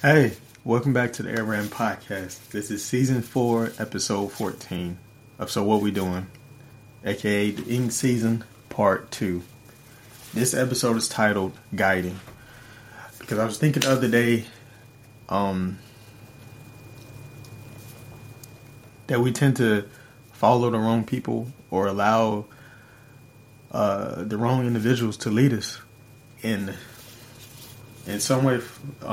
Hey, welcome back to the Air Ram Podcast. This is season 4, episode 14 of So What We Doing, aka the Ink Season Part 2. This episode is titled Guiding, because I was thinking the other day that we tend to follow the wrong people or allow the wrong individuals to lead us in some way,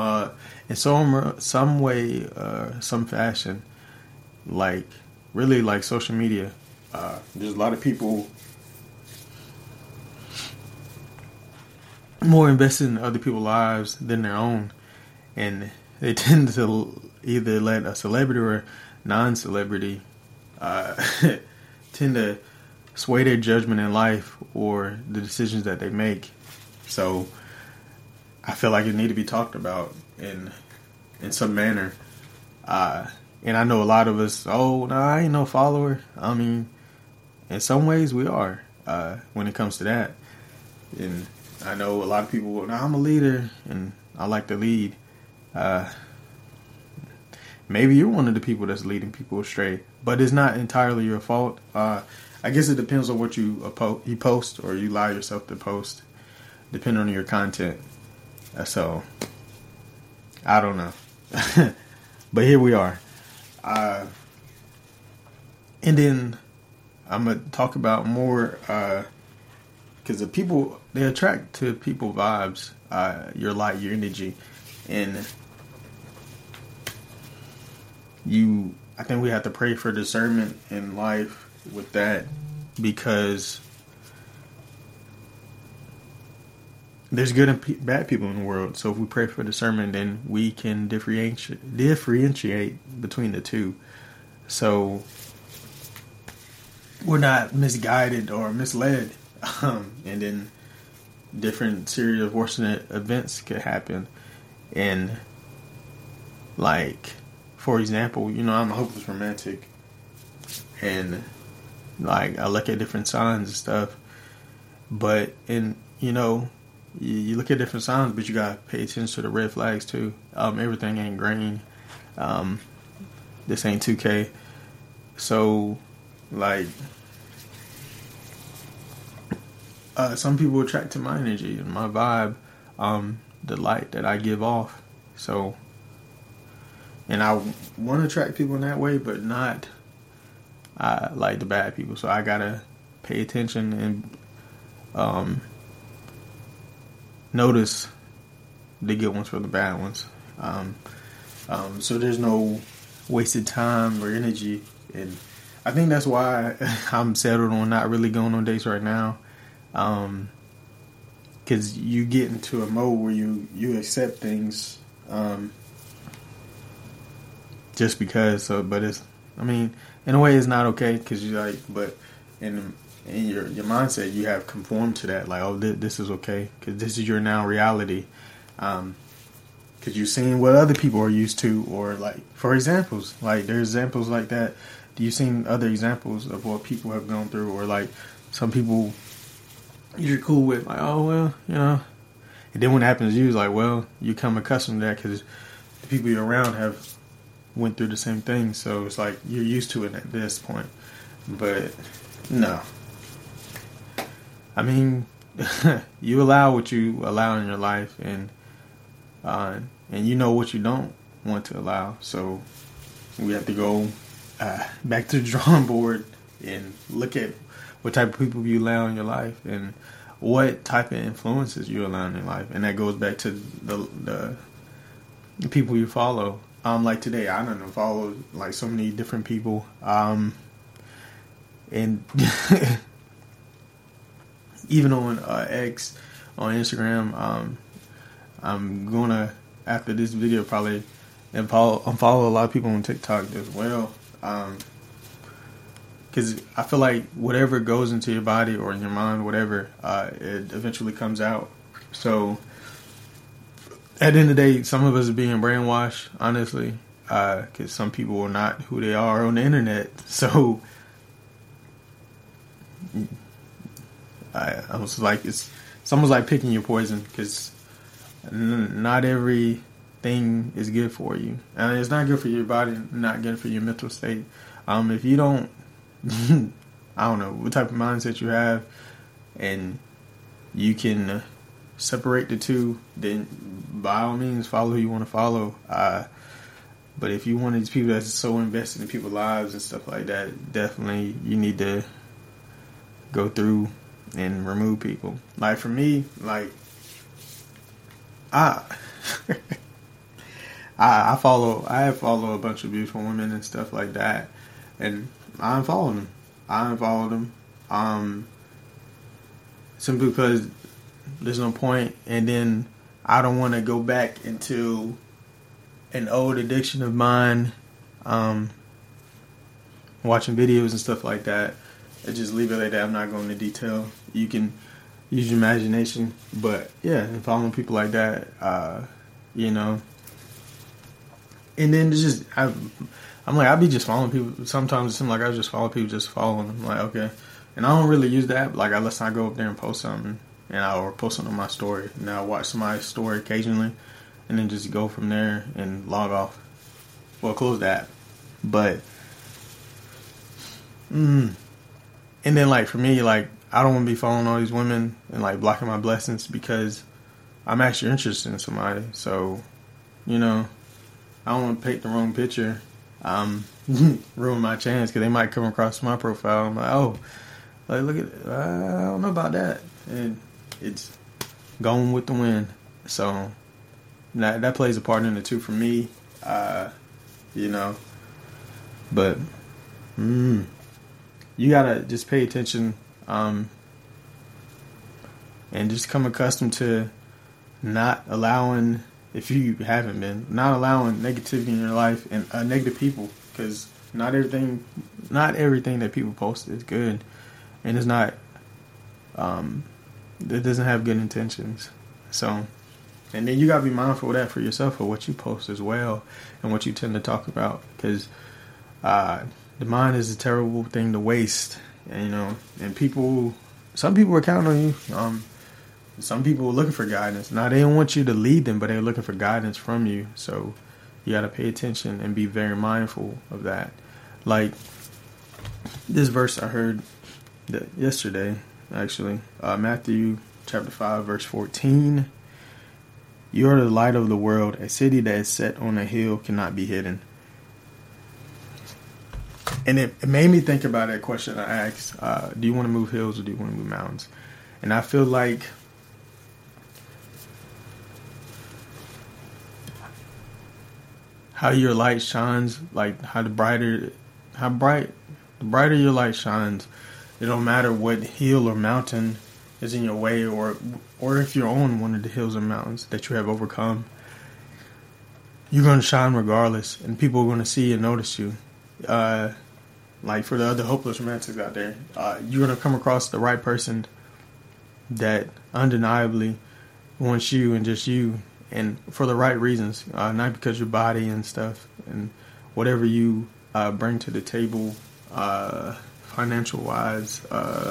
some fashion, like really like social media. There's a lot of people more invested in other people's lives than their own, and they tend to either let a celebrity or non-celebrity tend to sway their judgment in life or the decisions that they make. So I feel like it need to be talked about in some manner. And I know a lot of us, oh, no, I ain't no follower. I mean, in some ways we are when it comes to that. And I know a lot of people, no, I'm a leader and I like to lead. Maybe you're one of the people that's leading people astray, but it's not entirely your fault. I guess it depends on what you post or you allow yourself to post, depending on your content. So, I don't know. But here we are. And then I'm going to talk about more, because the people, they attract to people vibes, your light, your energy. And I think we have to pray for discernment in life with that, because there's good and bad people in the world. So if we pray for discernment, then we can differentiate between the two. So we're not misguided or misled. And then different serious unfortunate events could happen. And like, for example, I'm a hopeless romantic. And like, I look at different signs and stuff. But you look at different signs, but you gotta pay attention to the red flags too. Everything ain't green. This ain't 2K. So, like, some people attract to my energy and my vibe, the light that I give off. So, and I want to attract people in that way, but not like the bad people. So I gotta pay attention and notice the good ones from the bad ones. So there's no wasted time or energy, and I think that's why I'm settled on not really going on dates right now. Because you get into a mode where you accept things just because. But it's, I mean, in a way, it's not okay, because you like, but in your mindset, you have conformed to that, like, oh, this is okay, because this is your now reality, because you've seen what other people are used to, or like, for examples, like, there's examples like that. Do you seen other examples of what people have gone through, or like some people you're cool with, like, oh, well, and then when it happens to you, it's like, well, you come accustomed to that because the people you're around have went through the same thing, so it's like you're used to it at this point. But no, I mean, you allow what you allow in your life, and you know what you don't want to allow. So we have to go back to the drawing board and look at what type of people you allow in your life and what type of influences you allow in your life. And that goes back to the people you follow. Like today, I don't know, follow like so many different people. And even on X, on Instagram, I'm gonna, after this video, probably unfollow a lot of people on TikTok as well. Because I feel like whatever goes into your body or in your mind, whatever, it eventually comes out. So at the end of the day, some of us are being brainwashed, honestly, because some people are not who they are on the internet. So I was like, it's almost like picking your poison, because not every thing is good for you. And it's not good for your body, not good for your mental state. If you don't, I don't know what type of mindset you have, and you can separate the two, then by all means follow who you want to follow. But if you one of these people that's so invested in people's lives and stuff like that, definitely you need to go through and remove people. Like for me, like I have follow a bunch of beautiful women and stuff like that, and I unfollow them. Simply because there's no point, and then I don't want to go back into an old addiction of mine, watching videos and stuff like that. I just leave it like that. I'm not going into detail. You can use your imagination, but yeah, and following people like that, you know. And then it's just I'm like, I be just following people. Sometimes it seems like I just follow people just following them. Like, okay, and I don't really use that. Like, unless I go up there and post something, and I'll post something on my story, and I'll watch somebody's story occasionally, and then just go from there and log off. Well, close that. But, and then like for me, like I don't want to be following all these women and like blocking my blessings because I'm actually interested in somebody. So, you know, I don't want to paint the wrong picture. Ruin my chance because they might come across my profile. I'm like, oh, like look at, I don't know about that, and it's going with the wind. So that plays a part in it too for me, you know. But you gotta just pay attention, and just come accustomed to not allowing, if you haven't been, not allowing negativity in your life and negative people, because not everything that people post is good, and it's not, it doesn't have good intentions. So, and then you gotta be mindful of that for yourself, for what you post as well, and what you tend to talk about, because the mind is a terrible thing to waste, and, you know, and some people are counting on you. Some people are looking for guidance. Now, they don't want you to lead them, but they're looking for guidance from you. So you got to pay attention and be very mindful of that. Like this verse I heard yesterday, actually, Matthew chapter 5, verse 14. You are the light of the world. A city that is set on a hill cannot be hidden. And it made me think about that question I asked, do you want to move hills or do you want to move mountains? And I feel like how your light shines, like the brighter your light shines, it don't matter what hill or mountain is in your way, or if you're on one of the hills or mountains that you have overcome, you're going to shine regardless, and people are going to see and notice you. Like for the other hopeless romantics out there, you're going to come across the right person that undeniably wants you and just you, and for the right reasons, not because your body and stuff and whatever you bring to the table, financial wise,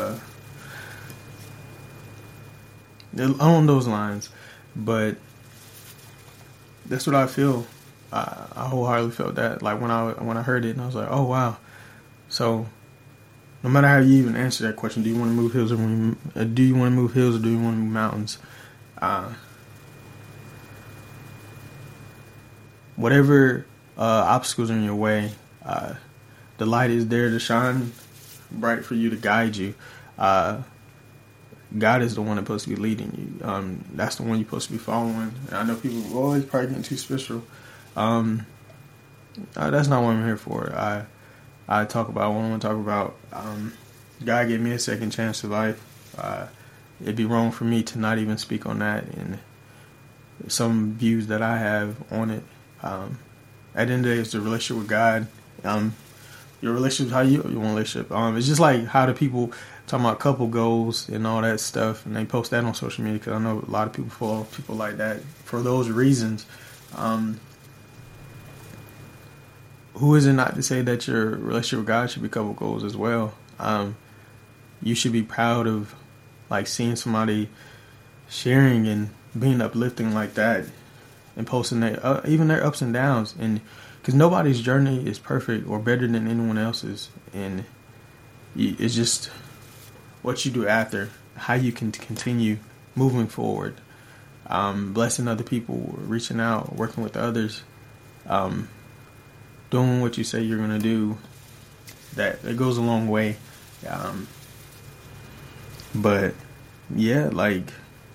along those lines. But that's what I feel. I wholeheartedly felt that, like when I heard it, and I was like, oh wow. So no matter how you even answer that question, do you want to move hills or do you want to move hills or do you want to move mountains? Whatever obstacles are in your way, the light is there to shine bright for you, to guide you. God is the one that's supposed to be leading you. That's the one you're supposed to be following. And I know people are always probably getting too spiritual. That's not what I'm here for. I talk about what I want to talk about. God gave me a second chance to life. It'd be wrong for me to not even speak on that and some views that I have on it. At the end of the day, it's the relationship with God. Your relationship, how you want a relationship. It's just like how the people talking about couple goals and all that stuff, and they post that on social media, because I know a lot of people follow people like that for those reasons. Who is it not to say that your relationship with God should be couple goals as well? You should be proud of like seeing somebody sharing and being uplifting like that. and posting their even their ups and downs, and because nobody's journey is perfect or better than anyone else's, and it's just what you do after, how you can continue moving forward, blessing other people, reaching out, working with others, doing what you say you're gonna do. That it goes a long way. But yeah, like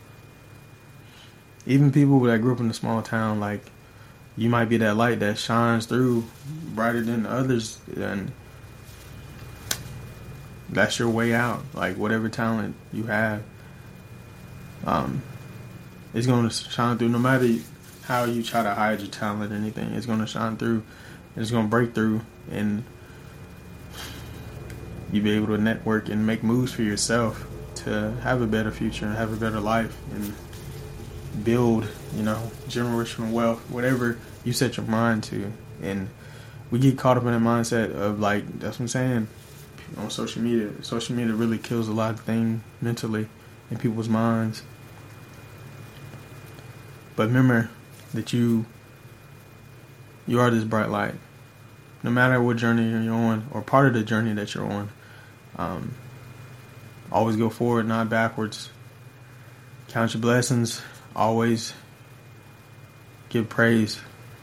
even people that grew up in a small town, like you might be that light that shines through brighter than others, and that's your way out. Like whatever talent you have, it's going to shine through. No matter how you try to hide your talent or anything, it's going to shine through. And it's going to break through, and you'll be able to network and make moves for yourself to have a better future and have a better life and build, generational wealth, whatever you set your mind to. And we get caught up in the mindset of like, that's what I'm saying, on social media. Social media really kills a lot of things mentally in people's minds. But remember that you are this bright light. No matter what journey you're on, or part of the journey that you're on, always go forward, not backwards. Count your blessings. Always give praise.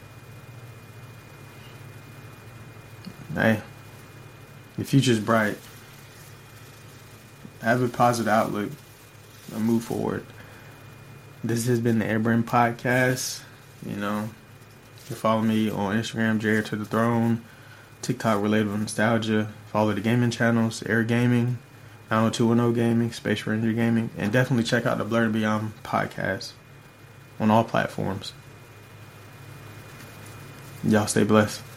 Hey, the future's bright. Have a positive outlook and move forward. This has been the Airbrain Podcast. You can follow me on Instagram, Jared to the Throne, TikTok Relatable Nostalgia. Follow the gaming channels, Air Gaming, 90210 Gaming, Space Ranger Gaming, and definitely check out the Blur to Beyond podcast on all platforms. Y'all stay blessed.